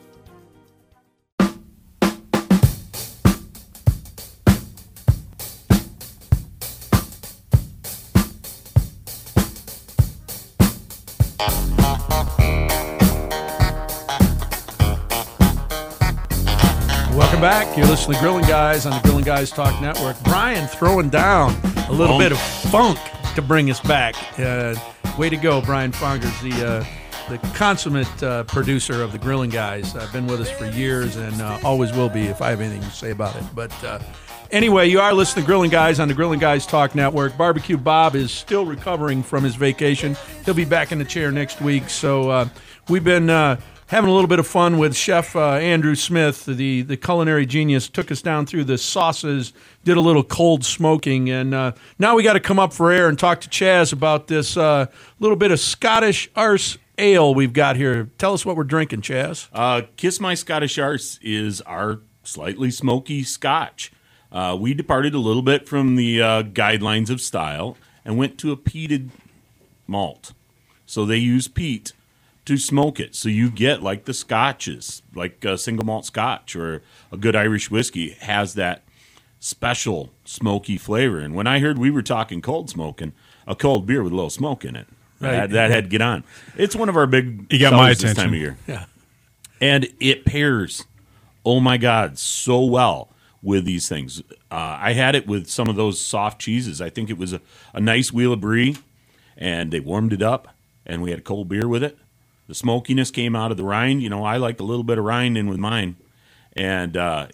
Welcome back. You're listening to Grilling Guys on the Grilling Guys Talk Network. Brian throwing down a little bit of funk to bring us back. Way to go, Brian Fongers, the consummate producer of the Grilling Guys. Been with us for years and always will be if I have anything to say about it. But anyway, you are listening to Grilling Guys on the Grilling Guys Talk Network. Barbecue Bob is still recovering from his vacation. He'll be back in the chair next week. So we've been having a little bit of fun with Chef Andrew Smith, the culinary genius. Took us down through the sauces, did a little cold smoking, and now we got to come up for air and talk to Chaz about this little bit of Scottish Arse Ale we've got here. Tell us what we're drinking, Chaz. Kiss My Scottish Arse is our slightly smoky Scotch. We departed a little bit from the guidelines of style and went to a peated malt. So they use peat to smoke it. So you get like the Scotches, like a single malt Scotch or a good Irish whiskey has that special smoky flavor. And when I heard we were talking cold smoking, a cold beer with a little smoke in it, Right. that had to get on. It's one of our big You got my sellers this time of attention. year. Yeah. And it pairs, oh my God, so well with these things. I had it with some of those soft cheeses. I think it was a nice wheel of brie, and they warmed it up, and we had a cold beer with it. The smokiness came out of the rind. You know, I like a little bit of rind in with mine, and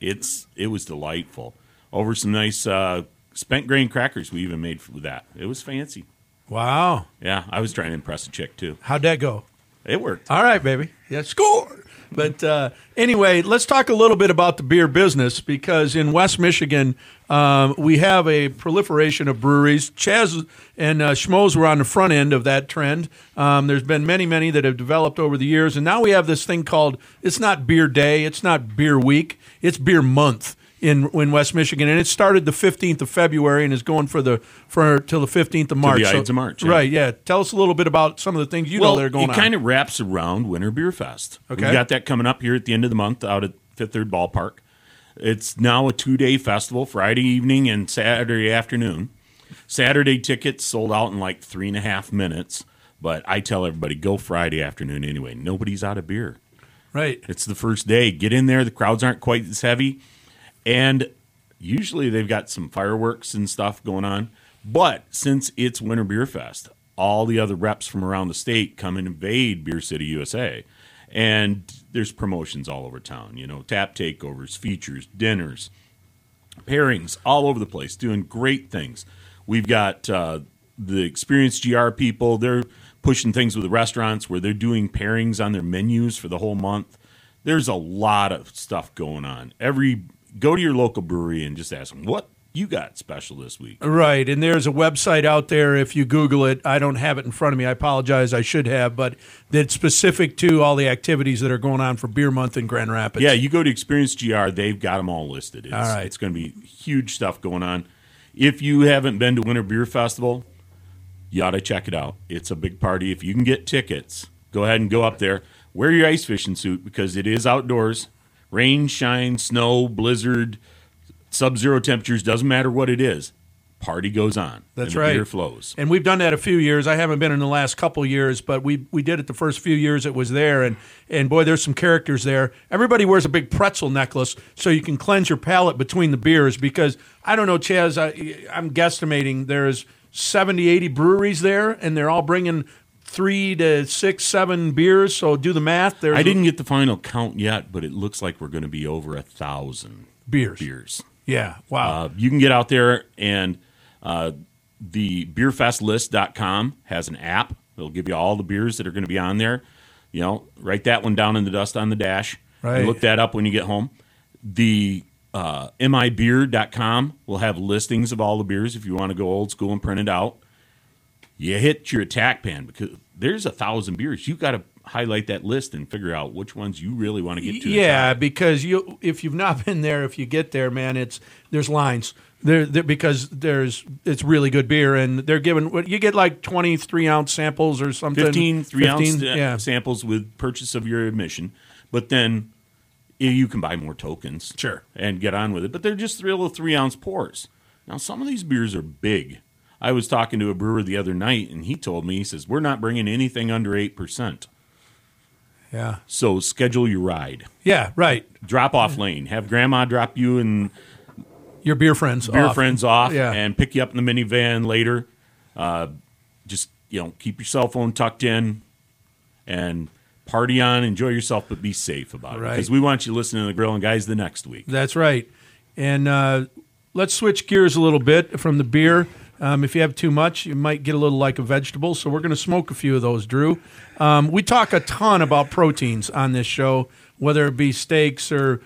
it was delightful. Over some nice spent grain crackers we even made with that. It was fancy. Wow. Yeah, I was trying to impress a chick, too. How'd that go? It worked. All right, baby. Yeah, score. But anyway, let's talk a little bit about the beer business, because in West Michigan, we have a proliferation of breweries. Chaz and Schmoes were on the front end of that trend. There's been many, many that have developed over the years. And now we have this thing called, it's not beer day, it's not beer week, it's beer month in West Michigan. And it started the 15th of February and is going till the 15th of March. To the Ides of March. Yeah. Right, yeah. Tell us a little bit about some of the things you know that are going on. It kind of wraps around Winter Beer Fest. Okay. We got that coming up here at the end of the month out at Fifth Third Ballpark. It's now a 2-day festival, Friday evening and Saturday afternoon. Saturday tickets sold out in like 3.5 minutes, but I tell everybody, go Friday afternoon anyway. Nobody's out of beer. Right. It's the first day. Get in there. The crowds aren't quite as heavy. And usually they've got some fireworks and stuff going on. But since it's Winter Beer Fest, all the other reps from around the state come and invade Beer City, USA. And there's promotions all over town. You know, tap takeovers, features, dinners, pairings all over the place, doing great things. We've got the Experienced GR people. They're pushing things with the restaurants where they're doing pairings on their menus for the whole month. There's a lot of stuff going on. Go to your local brewery and just ask them, what you got special this week? Right, and there's a website out there. If you Google it, I don't have it in front of me. I apologize. I should have, but that's specific to all the activities that are going on for Beer Month in Grand Rapids. Yeah, you go to Experience GR. They've got them all listed. All right. It's going to be huge stuff going on. If you haven't been to Winter Beer Festival, you ought to check it out. It's a big party. If you can get tickets, go ahead and go up there. Wear your ice fishing suit because it is outdoors. Rain, shine, snow, blizzard, sub-zero temperatures, doesn't matter what it is. Party goes on. That's and the right. beer flows. And we've done that a few years. I haven't been in the last couple years, but we did it the first few years it was there. And boy, there's some characters there. Everybody wears a big pretzel necklace so you can cleanse your palate between the beers because, I don't know, Chaz, I'm guesstimating there's 70, 80 breweries there, and they're all bringing 3 to 6, 7 beers. So do the math. I didn't get the final count yet, but it looks like we're going to be over 1,000 beers. Yeah, wow. You can get out there, and the beerfestlist.com has an app. It'll give you all the beers that are going to be on there. You know, write that one down in the dust on the dash. Right. And look that up when you get home. The mibeer.com will have listings of all the beers if you want to go old school and print it out. You hit your attack pan because there's 1,000 beers. You've got to highlight that list and figure out which ones you really want to get to. Yeah, because if you've not been there, if you get there, man, there's lines there because it's really good beer, and they're giving you get like 23 ounce samples or something. 15 3-ounce samples with purchase of your admission, but then you can buy more tokens, sure, and get on with it. But they're just little 3-ounce pours. Now some of these beers are big. I was talking to a brewer the other night, and he told me, he says, we're not bringing anything under 8%. Yeah. So schedule your ride. Yeah, right. Drop off lane. Have grandma drop you and your beer friends off yeah. and pick you up in the minivan later. Just, keep your cell phone tucked in and party on, enjoy yourself, but be safe about it. Because we want you listening to the Grilling Guys the next week. That's right. And let's switch gears a little bit from the beer. If you have too much, you might get a little like a vegetable. So we're going to smoke a few of those, Drew. We talk a ton about proteins on this show, whether it be steaks or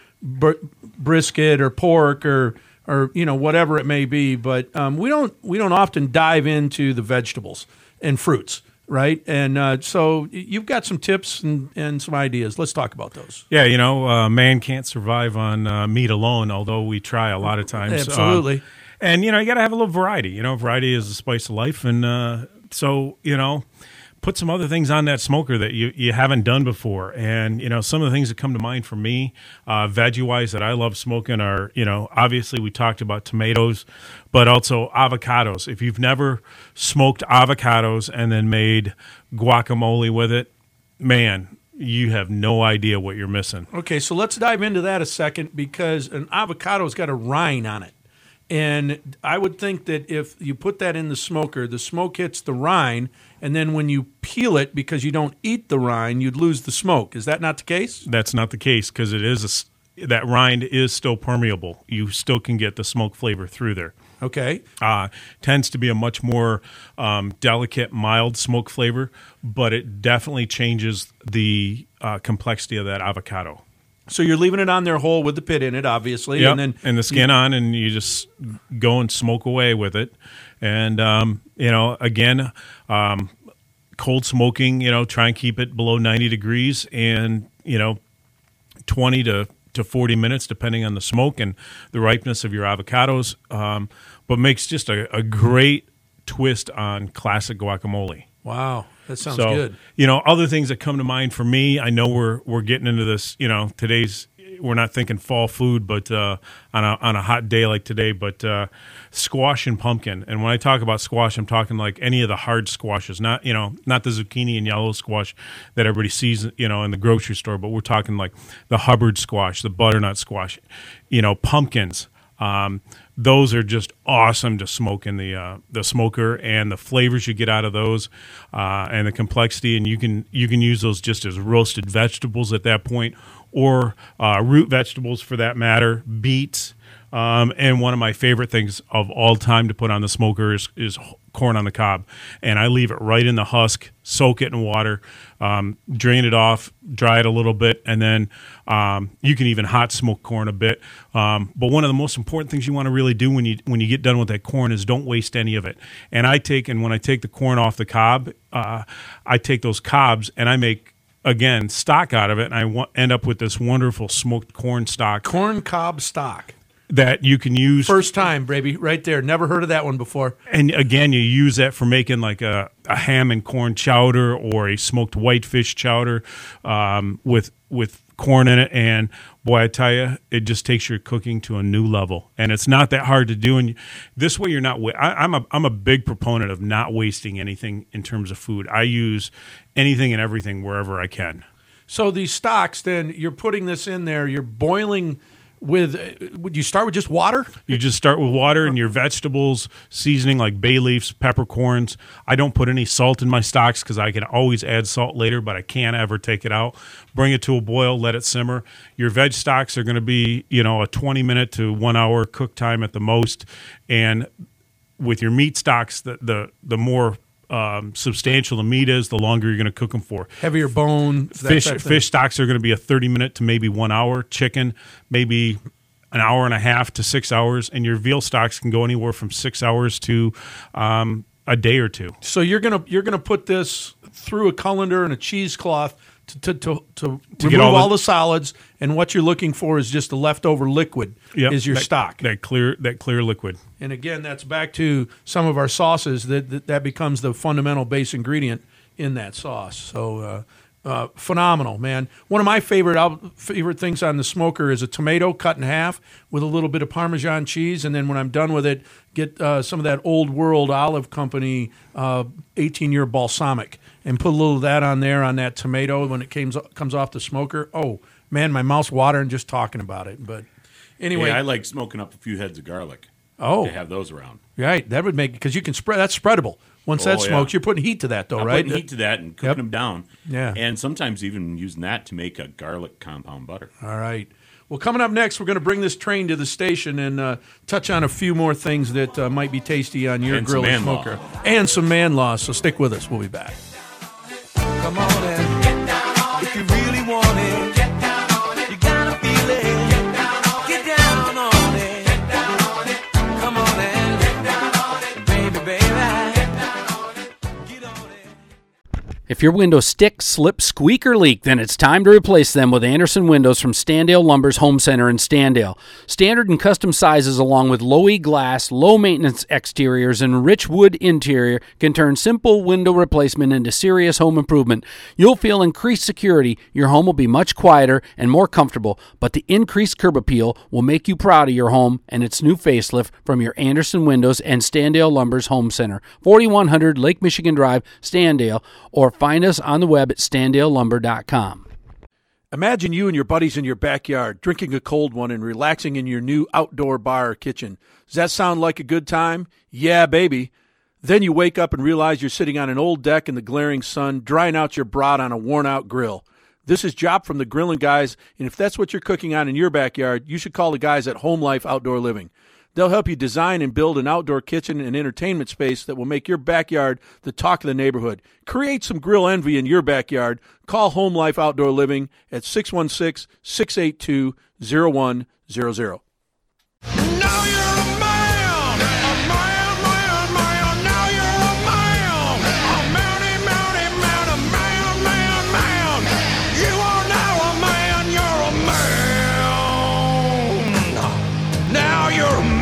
brisket or pork or whatever it may be. But we don't often dive into the vegetables and fruits, right? And so you've got some tips and some ideas. Let's talk about those. Yeah, man can't survive on meat alone, although we try a lot of times. Absolutely. And, you got to have a little variety. Variety is the spice of life. And so, put some other things on that smoker that you haven't done before. And, some of the things that come to mind for me, veggie-wise, that I love smoking are, obviously we talked about tomatoes, but also avocados. If you've never smoked avocados and then made guacamole with it, man, you have no idea what you're missing. Okay, so let's dive into that a second because an avocado's got a rind on it. And I would think that if you put that in the smoker, the smoke hits the rind, and then when you peel it, because you don't eat the rind, you'd lose the smoke. Is that not the case? That's not the case because that rind is still permeable. You still can get the smoke flavor through there. Okay. Tends to be a much more delicate, mild smoke flavor, but it definitely changes the complexity of that avocado. So you're leaving it on there whole with the pit in it, obviously. Yep. And the skin on, and you just go and smoke away with it. And, again, cold smoking, try and keep it below 90 degrees and, 20 to 40 minutes, depending on the smoke and the ripeness of your avocados. But makes just a great twist on classic guacamole. Wow. That sounds good. Other things that come to mind for me, I know we're getting into this, today's, we're not thinking fall food, but on a hot day like today, but squash and pumpkin. And when I talk about squash, I'm talking like any of the hard squashes, not the zucchini and yellow squash that everybody sees, in the grocery store, but we're talking like the Hubbard squash, the butternut squash, pumpkins. Those are just awesome to smoke in the smoker, and the flavors you get out of those, and the complexity. And you can use those just as roasted vegetables at that point, or root vegetables for that matter, beets. And one of my favorite things of all time to put on the smoker is corn on the cob, and I leave it right in the husk, soak it in water, drain it off, dry it a little bit, and then you can even hot smoke corn a bit. But one of the most important things you want to really do when you get done with that corn is don't waste any of it. And when I take the corn off the cob, I take those cobs and I make, again, stock out of it, and I end up with this wonderful smoked corn stock. Corn cob stock. That you can use. First time, baby, right there. Never heard of that one before. And again, you use that for making like a ham and corn chowder or a smoked whitefish chowder with corn in it. And boy, I tell you, it just takes your cooking to a new level. And it's not that hard to do. And this way, you're not. I'm a big proponent of not wasting anything in terms of food. I use anything and everything wherever I can. So these stocks, then you're putting this in there. You're boiling. Would you start with just water? You just start with water and your vegetables, seasoning like bay leaves, peppercorns. I don't put any salt in my stocks because I can always add salt later, but I can't ever take it out. Bring it to a boil, let it simmer. Your veg stocks are going to be, a 20-minute to 1 hour cook time at the most. And with your meat stocks, the more substantial the meat is, the longer you're going to cook them for. Heavier bone. Fish stocks are going to be a 30-minute to maybe 1 hour. Chicken, maybe an hour and a half to 6 hours. And your veal stocks can go anywhere from 6 hours to a day or two. So you're gonna put this through a colander and a cheesecloth to remove all the solids, and what you're looking for is just the leftover liquid. Yep, is your stock. That clear liquid. And again, that's back to some of our sauces that becomes the fundamental base ingredient in that sauce. So phenomenal, man. One of my favorite things on the smoker is a tomato cut in half with a little bit of Parmesan cheese, and then when I'm done with it, get some of that Old World Olive Company 18-year balsamic and put a little of that on there on that tomato when it comes off the smoker. Oh, man, my mouth's watering just talking about it. But anyway. Yeah, I like smoking up a few heads of garlic. Oh. To have those around. Right. That would make, because you can spread, that's spreadable. Once that smokes, you're putting heat to that, though, I'm right? Putting heat to that and cooking them down. Yeah. And sometimes even using that to make a garlic compound butter. All right. Well, coming up next, we're going to bring this train to the station and touch on a few more things that might be tasty on your grill and smoker. And some man laws, so stick with us. We'll be back. Come on and get down on if you really want it. Get down on it. You gotta feel it. Get down on it. Get down on it. Get down on it. Come on and get down on it. Baby, baby. Get down on it. Get on it. If your windows stick, slip, squeak, or leak, then it's time to replace them with Anderson Windows from Standale Lumber's Home Center in Standale. Standard and custom sizes along with low-E glass, low-maintenance exteriors, and rich wood interior can turn simple window replacement into serious home improvement. You'll feel increased security, your home will be much quieter and more comfortable, but the increased curb appeal will make you proud of your home and its new facelift from your Anderson Windows and Standale Lumber's Home Center, 4100 Lake Michigan Drive, Standale, or find us on the web at standalelumber.com. Imagine you and your buddies in your backyard drinking a cold one and relaxing in your new outdoor bar or kitchen. Does that sound like a good time? Yeah, baby. Then you wake up and realize you're sitting on an old deck in the glaring sun, drying out your brat on a worn-out grill. This is Job from the Grillin' Guys, and if that's what you're cooking on in your backyard, you should call the guys at Home Life Outdoor Living. They'll help you design and build an outdoor kitchen and entertainment space that will make your backyard the talk of the neighborhood. Create some grill envy in your backyard. Call Home Life Outdoor Living at 616-682-0100. Now you're a man, now you're a man, man. You are now a man, you're a man. Now you're a man.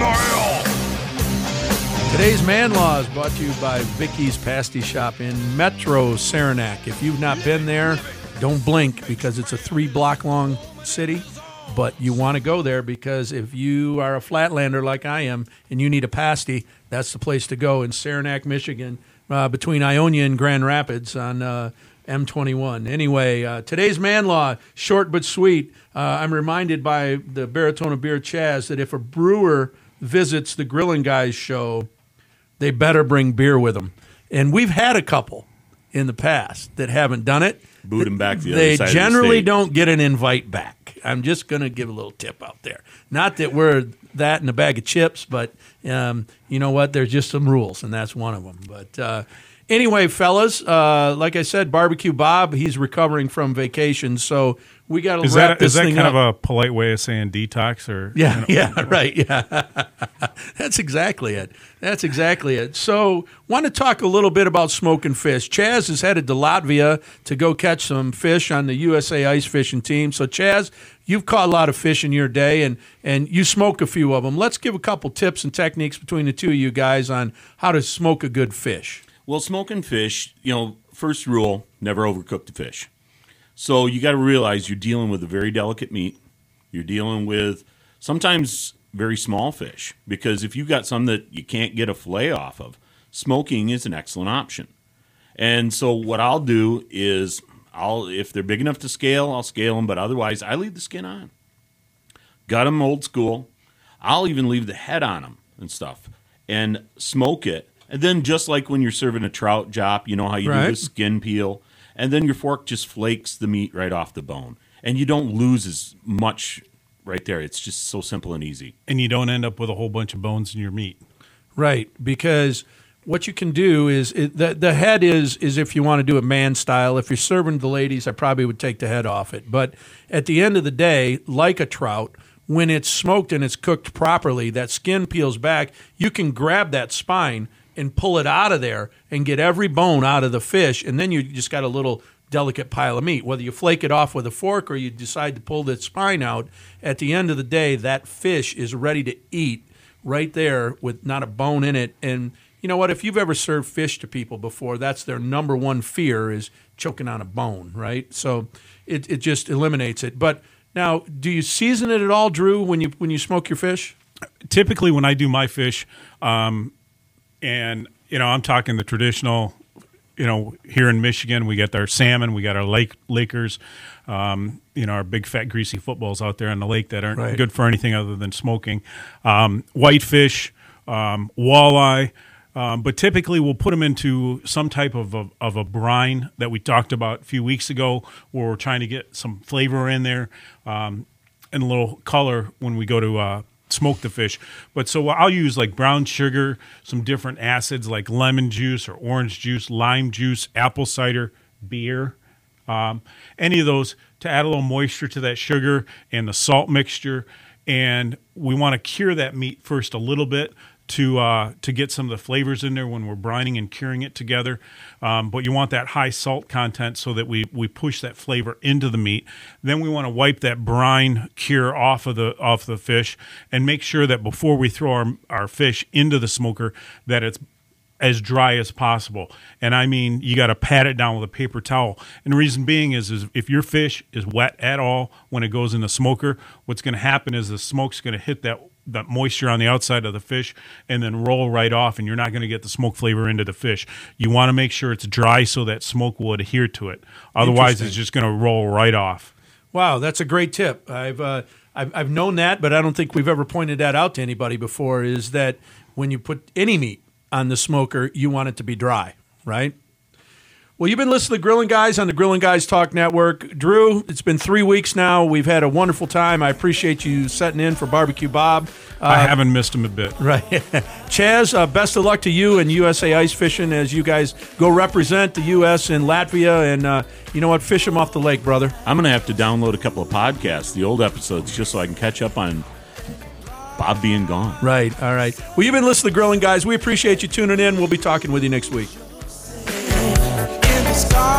Today's Man Law is brought to you by Vicky's Pasty Shop in Metro Saranac. If you've not been there, don't blink because it's a 3-block long city. But you want to go there because if you are a flatlander like I am and you need a pasty, that's the place to go in Saranac, Michigan, between Ionia and Grand Rapids on M21. Anyway, today's Man Law, short but sweet. I'm reminded by the Baritone Beer Chaz that if a brewer visits the Grillin' Guys show, they better bring beer with them. And we've had a couple in the past that haven't done it. Booed them back the other They side generally of the state. don't get an invite back. I'm just going to give a little tip out there. Not that we're that in a bag of chips, but you know what? There's just some rules, and that's one of them. But anyway, fellas, like I said, Barbecue Bob, he's recovering from vacation, so we got to wrap this thing up. Is that kind of a polite way of saying detox? Or Right, yeah. That's exactly it. That's exactly it. So, want to talk a little bit about smoking fish. Chaz is headed to Latvia to go catch some fish on the USA Ice Fishing team. So, Chaz, you've caught a lot of fish in your day, and you smoke a few of them. Let's give a couple tips and techniques between the two of you guys on how to smoke a good fish. Well, smoking fish, first rule, never overcook the fish. So you got to realize you're dealing with a very delicate meat. You're dealing with sometimes very small fish, because if you've got some that you can't get a fillet off of, smoking is an excellent option. And so what I'll do is if they're big enough to scale, I'll scale them, but otherwise I leave the skin on. Got them old school. I'll even leave the head on them and stuff and smoke it. And then just like when you're serving a trout chop, you know how you do the skin peel, and then your fork just flakes the meat right off the bone. And you don't lose as much right there. It's just so simple and easy. And you don't end up with a whole bunch of bones in your meat. Right, because what you can do is the head is if you want to do it man style. If you're serving the ladies, I probably would take the head off it. But at the end of the day, like a trout, when it's smoked and it's cooked properly, that skin peels back. You can grab that spine and pull it out of there and get every bone out of the fish, and then you just got a little delicate pile of meat. Whether you flake it off with a fork or you decide to pull the spine out, at the end of the day, that fish is ready to eat right there with not a bone in it. And you know what? If you've ever served fish to people before, that's their number one fear, is choking on a bone, right? So it just eliminates it. But now, do you season it at all, Drew, when you smoke your fish? Typically, when I do my fish, and, I'm talking the traditional, here in Michigan, we get our salmon, we got our Lakers, our big, fat, greasy footballs out there on the lake that aren't good for anything other than smoking. Whitefish, walleye, but typically we'll put them into some type of a brine that we talked about a few weeks ago, where we're trying to get some flavor in there and a little color when we go to smoke the fish. But so I'll use like brown sugar, some different acids like lemon juice or orange juice, lime juice, apple cider, beer, any of those, to add a little moisture to that sugar and the salt mixture. And we want to cure that meat first a little bit to get some of the flavors in there when we're brining and curing it together. But you want that high salt content so that we push that flavor into the meat. Then we want to wipe that brine cure off the fish and make sure that before we throw our fish into the smoker that it's as dry as possible. And I mean, you got to pat it down with a paper towel. And the reason being is if your fish is wet at all when it goes in the smoker, what's going to happen is the smoke's going to hit that moisture on the outside of the fish and then roll right off, and you're not going to get the smoke flavor into the fish. You want to make sure it's dry so that smoke will adhere to it. Otherwise, it's just going to roll right off. Wow, that's a great tip. I've known that, but I don't think we've ever pointed that out to anybody before, is that when you put any meat on the smoker, you want it to be dry, right? Well, you've been listening to Grilling Guys on the Grilling Guys Talk Network. Drew, it's been 3 weeks now. We've had a wonderful time. I appreciate you setting in for Barbecue Bob. I haven't missed him a bit. Right. Chaz, best of luck to you and USA Ice Fishing as you guys go represent the U.S. in Latvia. And you know what? Fish them off the lake, brother. I'm going to have to download a couple of podcasts, the old episodes, just so I can catch up on Bob being gone. Right. All right. Well, you've been listening to Grilling Guys. We appreciate you tuning in. We'll be talking with you next week. Sky